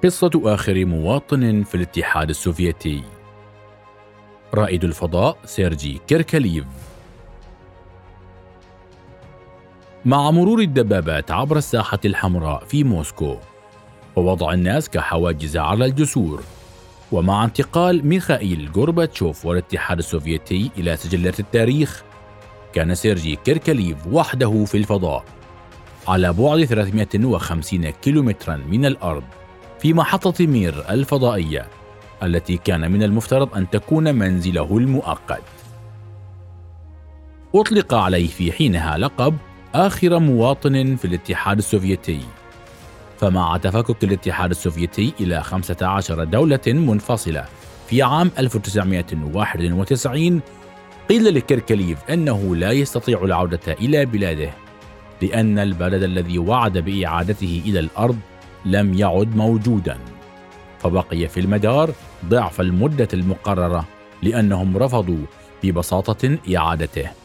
قصة آخر مواطن في الاتحاد السوفيتي. رائد الفضاء سيرجي كيركاليف. مع مرور الدبابات عبر الساحة الحمراء في موسكو ووضع الناس كحواجز على الجسور، ومع انتقال ميخائيل غورباتشوف والاتحاد السوفيتي إلى سجلات التاريخ، كان سيرجي كيركاليف وحده في الفضاء على بعد 350 كيلومترا من الأرض في محطة مير الفضائية التي كان من المفترض أن تكون منزله المؤقت. أطلق عليه في حينها لقب آخر مواطن في الاتحاد السوفيتي، فمع تفكك الاتحاد السوفيتي إلى 15 دولة منفصلة في عام 1991، قيل لكيركاليف أنه لا يستطيع العودة إلى بلاده، لأن البلد الذي وعد بإعادته إلى الأرض لم يعد موجودا، فبقي في المدار ضعف المدة المقررة لأنهم رفضوا ببساطة إعادته.